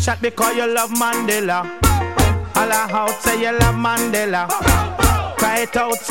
shot because you love Mandela. Holla out, say you love Mandela. Cry it out.